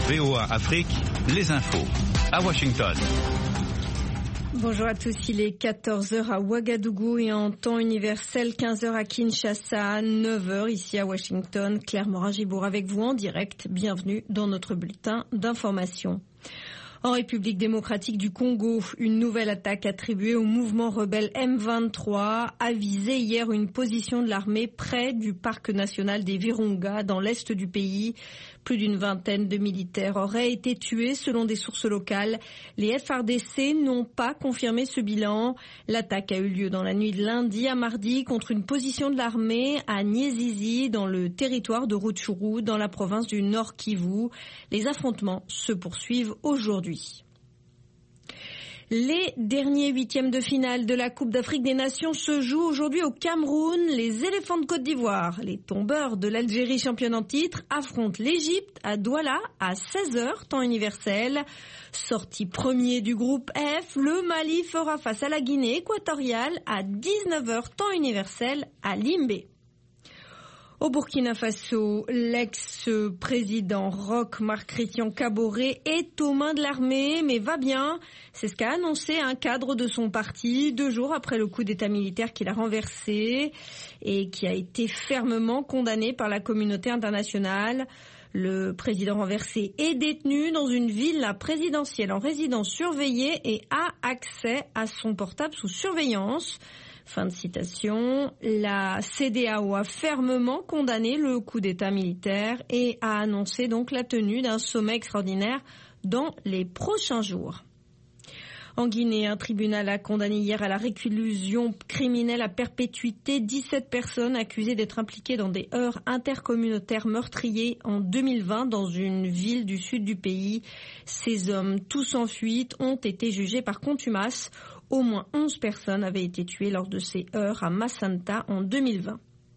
VOA Afrique, les infos. À Washington. Bonjour à tous, il est 14h à Ouagadougou et en temps universel 15h à Kinshasa, 9h ici à Washington. Claire Morin-Gibour avec vous en direct. Bienvenue dans notre bulletin d'information. En République démocratique du Congo, une nouvelle attaque attribuée au mouvement rebelle M23 a visé hier une position de l'armée près du parc national des Virunga dans l'est du pays. Plus d'une vingtaine de militaires auraient été tués selon des sources locales. Les FARDC n'ont pas confirmé ce bilan. L'attaque a eu lieu dans la nuit de lundi à mardi contre une position de l'armée à Niézizi dans le territoire de Rutshuru dans la province du Nord Kivu. Les affrontements se poursuivent aujourd'hui. Les derniers huitièmes de finale de la Coupe d'Afrique des Nations se jouent aujourd'hui au Cameroun. Les éléphants de Côte d'Ivoire, les tombeurs de l'Algérie championne en titre, affrontent l'Égypte à Douala à 16h, temps universel. Sorti premier du groupe F, le Mali fera face à la Guinée équatoriale à 19h, temps universel à Limbé. Au Burkina Faso, l'ex-président Roch Marc Christian Kaboré est aux mains de l'armée, mais va bien. C'est ce qu'a annoncé un cadre de son parti 2 jours après le coup d'état militaire qu'il a renversé et qui a été fermement condamné par la communauté internationale. Le président renversé est détenu dans une villa présidentielle en résidence surveillée et a accès à son portable sous surveillance. Fin de citation. La CEDEAO a fermement condamné le coup d'état militaire et a annoncé donc la tenue d'un sommet extraordinaire dans les prochains jours. En Guinée, un tribunal a condamné hier à la réclusion criminelle à perpétuité 17 personnes accusées d'être impliquées dans des heurts intercommunautaires meurtriers en 2020 dans une ville du sud du pays. Ces hommes, tous en fuite, ont été jugés par contumace. Au moins 11 personnes avaient été tuées lors de ces heurts à Massanta en 2020.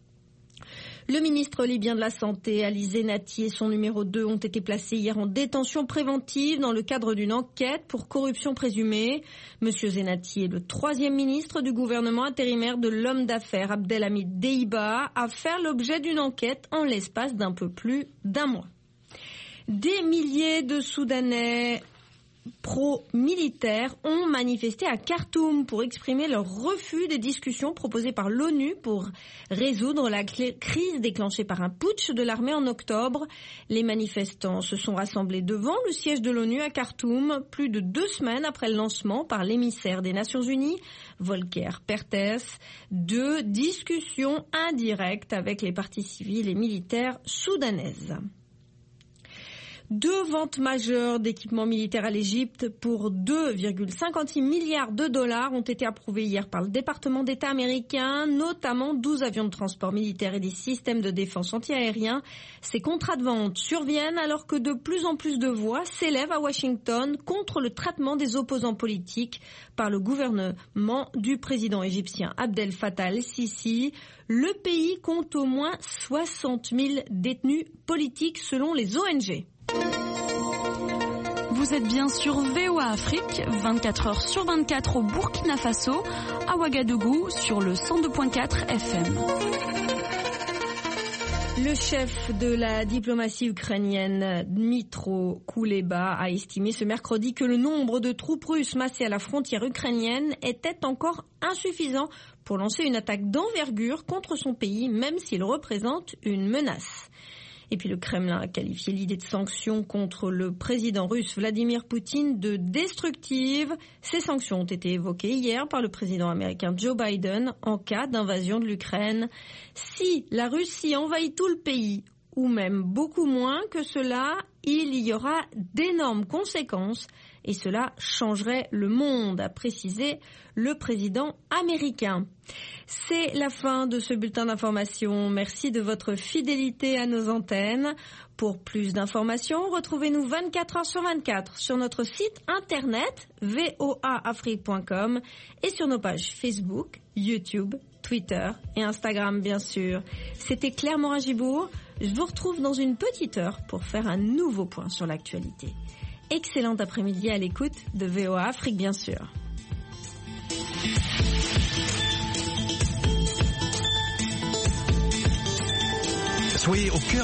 Le ministre libyen de la Santé, Ali Zenati, et son numéro 2 ont été placés hier en détention préventive dans le cadre d'une enquête pour corruption présumée. Monsieur Zenati est le 3e ministre du gouvernement intérimaire de l'homme d'affaires Abdelhamid Deiba à faire l'objet d'une enquête en l'espace d'un peu plus d'1 mois. Des milliers de Soudanais pro-militaires ont manifesté à Khartoum pour exprimer leur refus des discussions proposées par l'ONU pour résoudre la crise déclenchée par un putsch de l'armée en octobre. Les manifestants se sont rassemblés devant le siège de l'ONU à Khartoum plus de 2 semaines après le lancement par l'émissaire des Nations Unies, Volker Perthes, de discussions indirectes avec les parties civiles et militaires soudanaises. 2 ventes majeures d'équipements militaires à l'Égypte pour 2,56 milliards de dollars ont été approuvées hier par le département d'État américain, notamment 12 avions de transport militaire et des systèmes de défense antiaériens. Ces contrats de vente surviennent alors que de plus en plus de voix s'élèvent à Washington contre le traitement des opposants politiques par le gouvernement du président égyptien Abdel Fattah el-Sisi. Le pays compte au moins 60 000 détenus politiques selon les ONG. Vous êtes bien sur VOA Afrique, 24h sur 24 au Burkina Faso, à Ouagadougou sur le 102.4 FM. Le chef de la diplomatie ukrainienne, Dmytro Kuleba, a estimé ce mercredi que le nombre de troupes russes massées à la frontière ukrainienne était encore insuffisant pour lancer une attaque d'envergure contre son pays, même s'il représente une menace. Et puis le Kremlin a qualifié l'idée de sanctions contre le président russe Vladimir Poutine de destructive. Ces sanctions ont été évoquées hier par le président américain Joe Biden en cas d'invasion de l'Ukraine. Si la Russie envahit tout le pays, ou même beaucoup moins que cela, il y aura d'énormes conséquences et cela changerait le monde, a précisé le président américain. C'est la fin de ce bulletin d'information. Merci de votre fidélité à nos antennes. Pour plus d'informations, retrouvez-nous 24 heures sur 24 sur notre site internet voaafrique.com et sur nos pages Facebook, YouTube, Twitter et Instagram bien sûr. C'était Claire Morin-Gibour. Je vous retrouve dans une petite heure pour faire un nouveau point sur l'actualité. Excellent après-midi à l'écoute de VOA Afrique bien sûr. Soyez au cœur